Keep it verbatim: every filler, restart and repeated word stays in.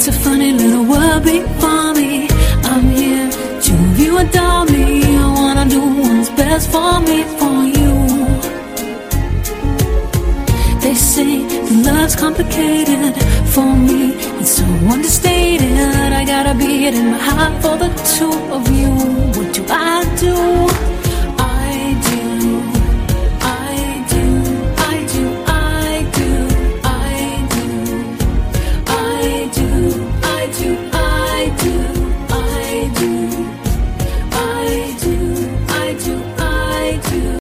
It's a funny little world before me. I'm here, two of you adore me. I wanna do what's best for me, for you. They say that love's complicated. For me, it's so understated. I gotta be it in my heart for the two of you.